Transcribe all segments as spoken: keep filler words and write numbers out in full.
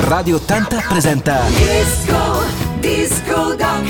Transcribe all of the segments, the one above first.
Radio ottanta presenta Disco, Disco Doc.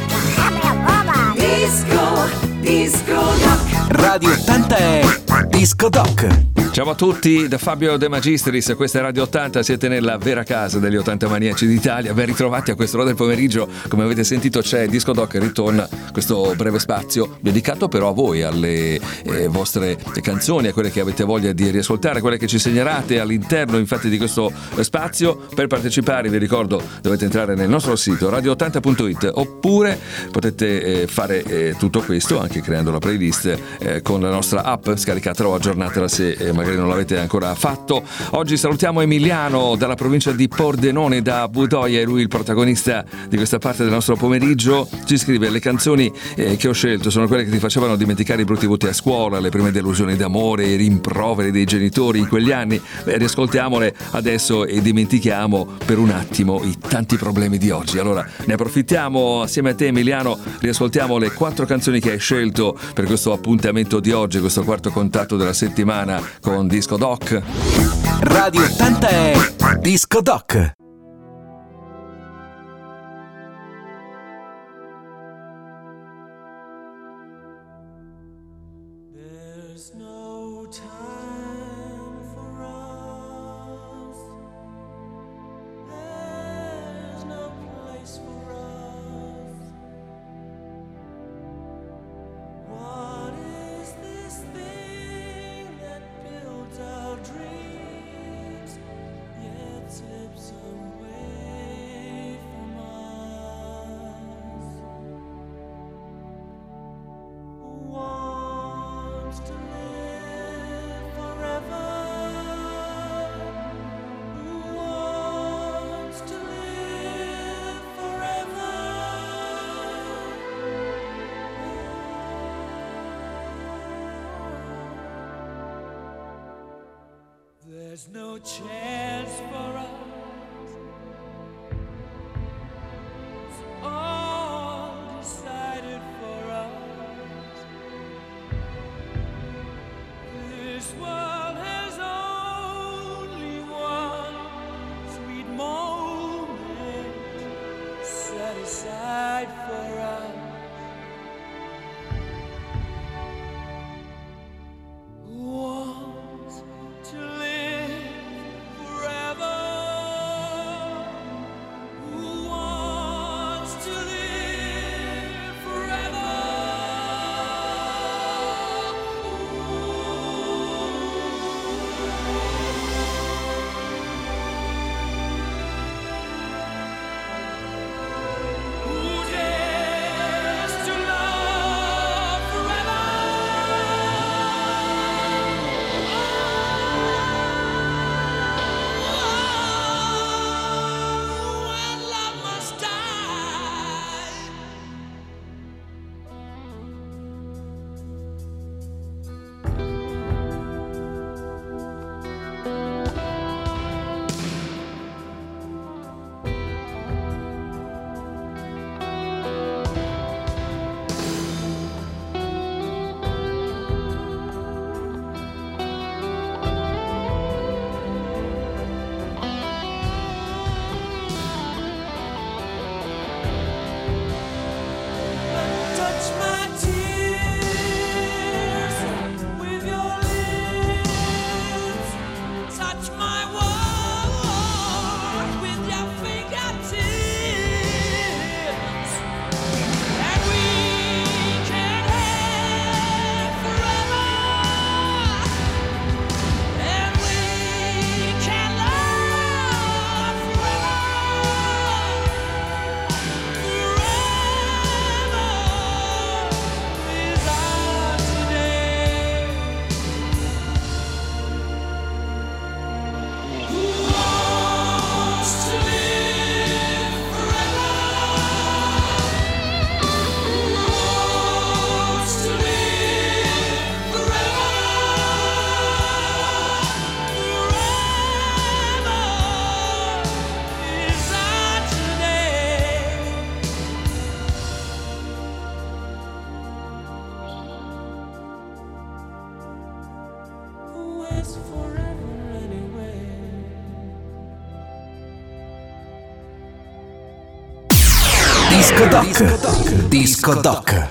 Disco, Disco Doc. Radio ottanta è Disco Doc. Ciao a tutti da Fabio De Magistris, questa è Radio ottanta, siete nella vera casa degli ottanta maniaci d'Italia, ben ritrovati a quest'ora del pomeriggio. Come avete sentito c'è Disco Doc, ritorna questo breve spazio dedicato però a voi, alle eh, vostre canzoni, a quelle che avete voglia di riascoltare, quelle che ci segnalerate all'interno infatti di questo spazio. Per partecipare vi ricordo dovete entrare nel nostro sito radio ottanta punto it oppure potete eh, fare eh, tutto questo anche creando la playlist eh, con la nostra app, scaricatela o aggiornatela se eh, magari non l'avete ancora fatto. Oggi salutiamo Emiliano dalla provincia di Pordenone, da Budoia, è lui il protagonista di questa parte del nostro pomeriggio. Ci scrive: le canzoni eh, che ho scelto sono quelle che ti facevano dimenticare i brutti voti a scuola, le prime delusioni d'amore, i rimproveri dei genitori in quegli anni. Beh, riascoltiamole adesso e dimentichiamo per un attimo i tanti problemi di oggi. Allora ne approfittiamo assieme a te Emiliano, riascoltiamo le quattro canzoni che hai scelto per questo appuntamento di oggi, questo quarto contatto della settimana con Disco Doc. Radio ottanta è Disco Doc. There's no time for us. There's no place for us. What is this thing that builds our dreams, yet slips away from us? Wants to live forever? Who wants to live forever? There's no chance for us. It's all decided for us. This world has only one sweet moment set aside for us. Who wants to live forever? Who wants to live forever? Who dares Disco Doc. Disco Doc.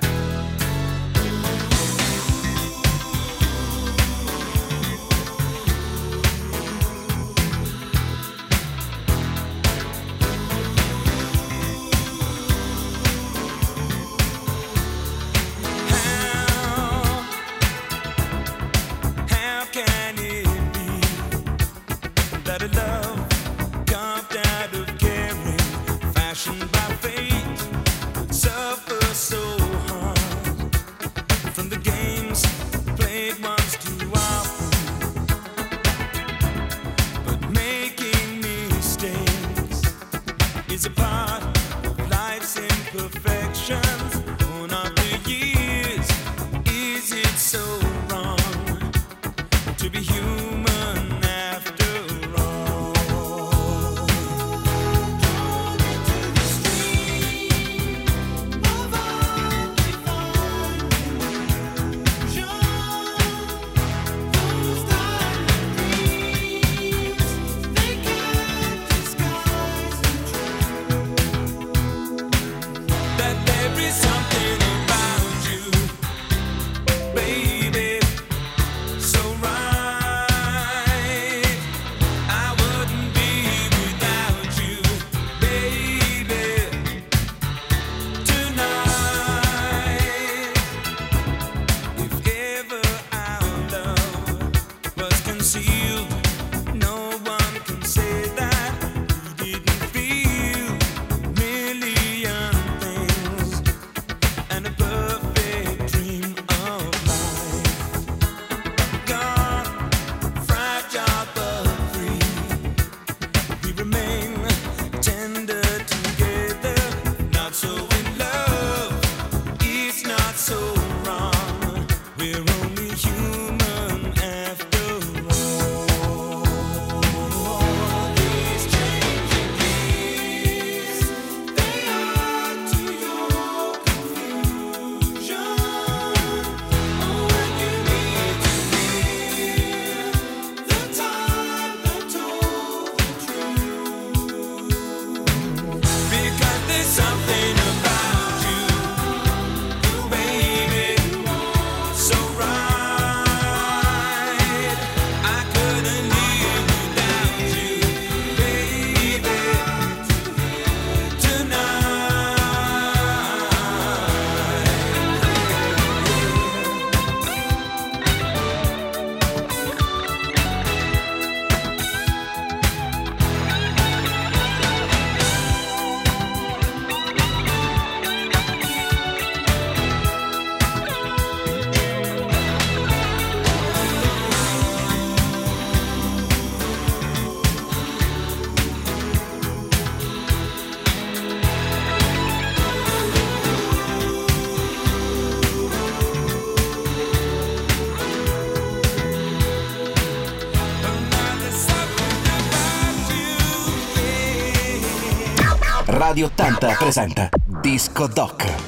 Radio ottanta presenta Disco Doc.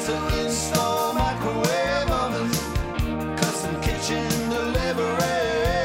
Install microwave ovens, custom kitchen delivery.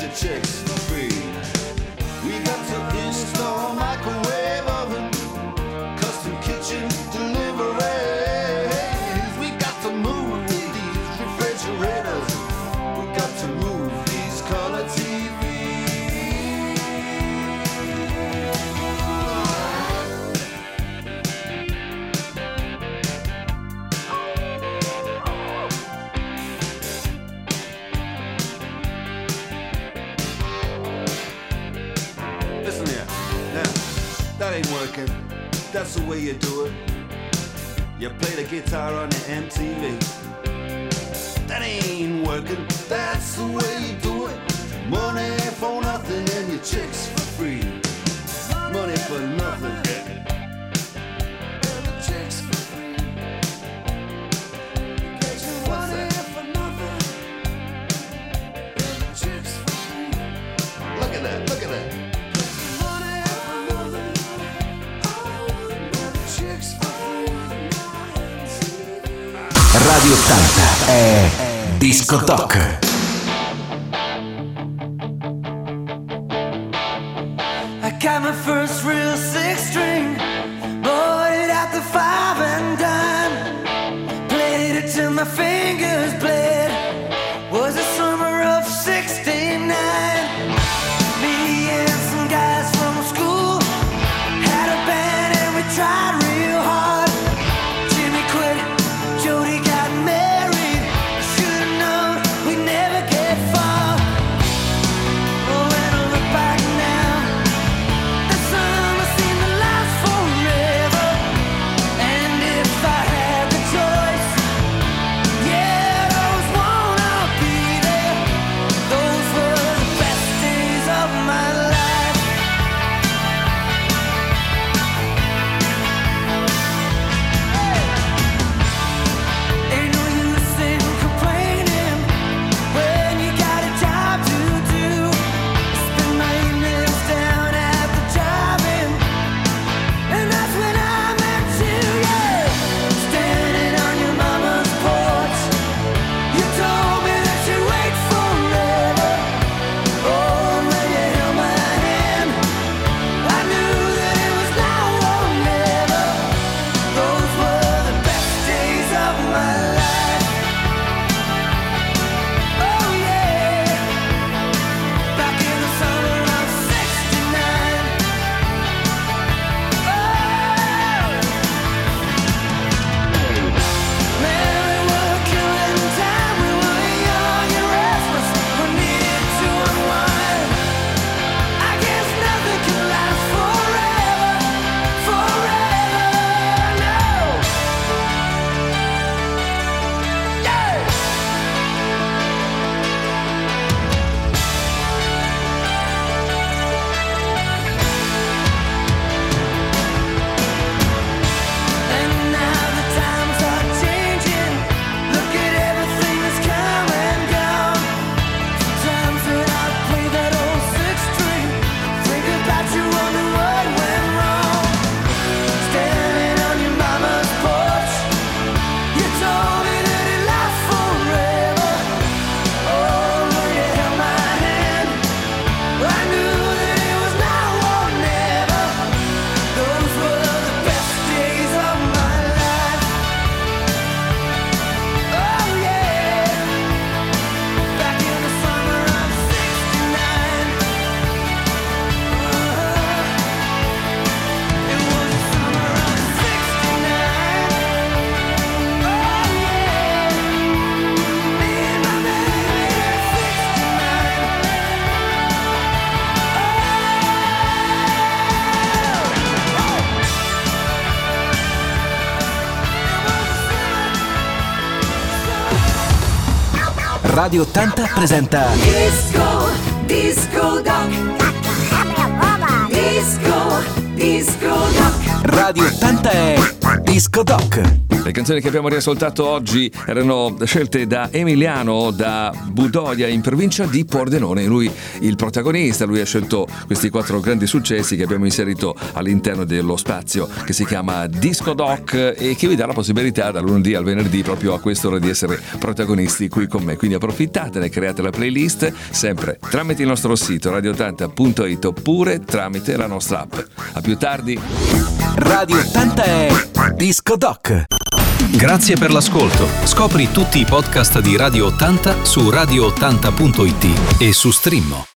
your chicks for free. We got to install microwave oven, custom kitchen deliveries. We got to move these refrigerators. We got to move these color T Vs. Listen here, now, that ain't working. That's the way you do it. You play the guitar on the M T V. That ain't working. That's the way you do it. Money for nothing and your chicks for free. Money for nothing. And your chicks for free. What's that? And your chicks for free. Look at that, look at that. Money for nothing. And your chicks for free. Radio ottanta è Disco Doc. I got my first real six string, bought it at the five and dime, played it till my fingers bled. Was the summer of sixty-nine. Me and some guys from school had a band and we tried real hard. Jimmy quit, Jody got married. Should've known we'd never get far. Oh, when I look back now, the summer seemed to last forever. And if I had the choice, yeah, I'd always wanna be there. Those were the best days of my life. Ain't no use in complaining when you got a job to do. Spend my evenings down at the drive-in, and that's when I met you, yeah. Standing on your mama's porch, you told me that you'd wait forever. Oh, when you held my hand, I knew that it was now or never. Those were the best days of my life. Oh yeah, back in the summer of sixty-nine. Oh, man, we were killing time. We were young and restless. We needed to unwind. I guess nothing can last forever, forever, no. Yeah. And now the times are changing. Look at everything that's come and gone. Sometimes when I play that old six string, think about you, wonder what went wrong. Standing on your mama's porch, you told me that it lasts forever. Oh, when you held my hand, I knew that it was now or never. Those were the best days of my life. Oh yeah, back in the summer of sixty-nine. It was the summer of sixty-nine. Oh yeah, me and my baby at sixty-nine. Radio ottanta presenta Disco, disco duck. Disco, disco duck. Radio ottanta è Disco Disco Doc. Le canzoni che abbiamo riascoltato oggi erano scelte da Emiliano da Budoia in provincia di Pordenone. Lui il protagonista, lui ha scelto questi quattro grandi successi che abbiamo inserito all'interno dello spazio che si chiama Disco Doc e che vi dà la possibilità dal lunedì al venerdì proprio a quest'ora di essere protagonisti qui con me. Quindi approfittatene, create la playlist sempre tramite il nostro sito radio ottanta punto it oppure tramite la nostra app. A più tardi. Radio ottanta è Disco Doc. Grazie per l'ascolto. Scopri tutti i podcast di Radio ottanta su radio ottanta punto it e su Streammo.